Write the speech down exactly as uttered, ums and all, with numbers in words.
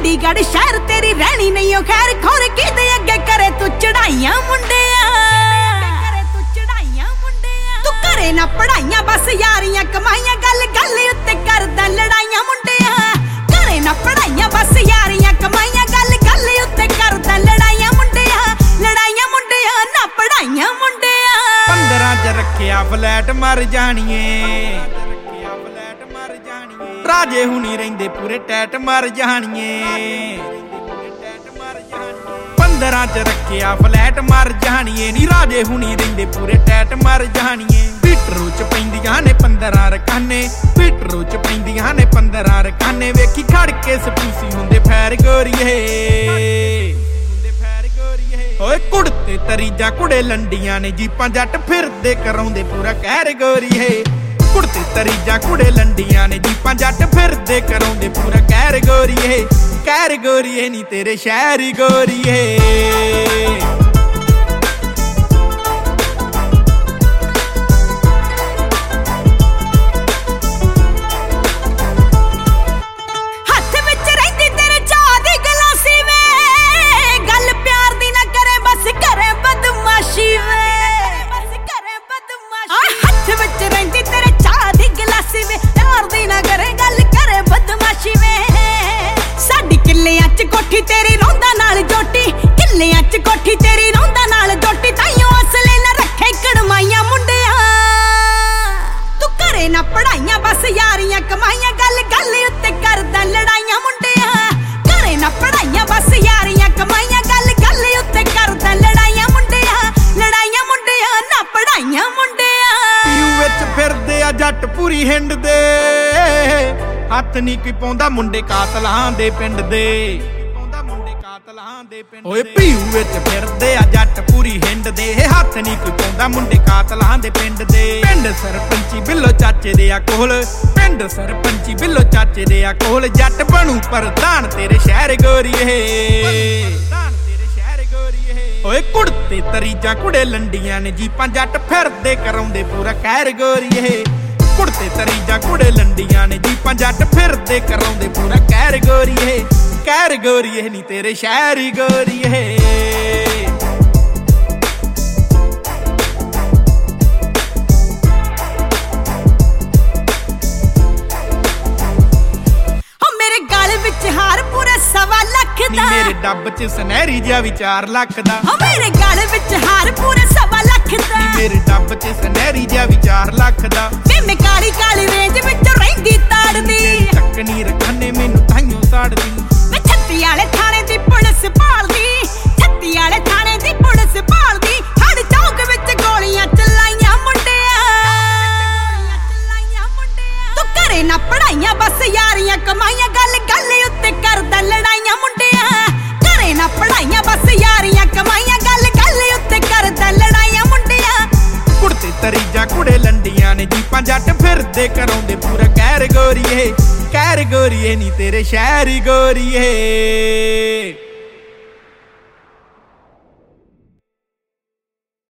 चंडीगढ़ शहर तेरी रहनी नहीं हो खैर खोर किदे अगे करे तू चढ़ाइयां मुंडिया तू करे ना पढ़ाइयां बस यारियां कमाइयां गल गल उत्ते करदा लड़ाइयां मुंडिया करे ना पढ़ाइयां बस यारियां कमाइयां गल गल उत्ते करदा लड़ाइयां मुंडिया लड़ाइयां मुंडिया ना पढ़ाइयां मुंडिया पंद्रह च रखिया फ्लैट मर जानिए राजे हुनी रहिंदे पूरे टैट मर जानिए पंद्रह च रखिया फ्लैट मर जानिए नी राजे हुनी रहिंदे पूरे टैट मर जानिए पीटरू च पैंदियां ने पंद्रह रकाने पीटरू च पैंदियां ने पंद्रह रकाने वेखी खड़ के सपूसी हुंदे फैर गोरीए ओए कुड़ते तरीजा कुड़े लंडियां ने जीपां जट फिरदे कराउंदे पूरा कहर गोरीए कुड़ते तरीजा कुड़े लंडियां ने जीपां जट फिरदे कराउंदे पूरा कहर गोरीए कहर गोरीए नी तेरे शहर गोरीए कोठी तेरी रौंदा नाल जोटी किल्लियां च कोठी तेरी रौंदा नाल जोटी ताइयों असले ना रखे कड़माइयां मुंडिया तू करे ना पढ़ाइयां बस यारियां कमाइयां गल गल उत्ते करदा लड़ाइयां मुंडिया करे ना पढ़ाइयां बस यारियां कमाइयां गल गल उत्ते करदा लड़ाइयां मुंडिया लड़ाइयां मुंडिया ना पढ़ाइयां मुंडिया पीऊ विच फिरदे आ जट पूरी हिंड दे हत्थ नहीं कोई पाउंदा मुंडे कातलां दे पिंड दे ओए पीऊ विच फिरदे आ जट पूरी हिंड दे हत्थ नहीं कोई पाउंदा मुंडे कातलां दे पिंड दे पिंड सरपंची बिल्लो चाचे दे आ कोल पिंड सरपंची बिल्लो चाचे दे आ कोल जट बनू प्रधान तेरे शहर गोरीए ओए कुड़ते तरीजा कुड़े लंडियां ने जीपां जट फिरदे कराउंदे पूरा कहर गोरीए कुड़ते तरीजा कुड़े लंडियां ने जीपां जट फिरदे कराउंदे पूरा कहर गोरीए कहर गोरीए नी तेरे शहर गोरीए मेरे गल विच हार पूरा सवा लख दा मेरे डब च सुनहरी जिहा भी चार लख दा मेरे गल विच हार पूरा सवा लख दा मेरे डब च सुनहरी जिहा भी चार लख दा मैं काली काली रेंज विच रहिंदी ताड़दी टक्कनी रखाने मैनू ताइयों साड़दी मैं छत्ती वाले थाने दी पुलिस भालदी छत्ती वाले थाने दी पुलिस भालदी हर चौक विच गोलियां चलाइयां मुंडिया तू करे ना पढ़ाइयां बस यारियां कमाइयां गल गल उत्ते करदा लड़ाइयां मुंडिया करे ना पढ़ाइयां बस यारियां कमाइयां गल गल उत्ते करदा लड़ाइयां मुंडिया कुड़ते तरीजा कुड़े लंडियां ने जीपां जट फिरदे कराउंदे पूरा कहर गोरीए कहर गोरीए नी तेरे शहर गोरीए।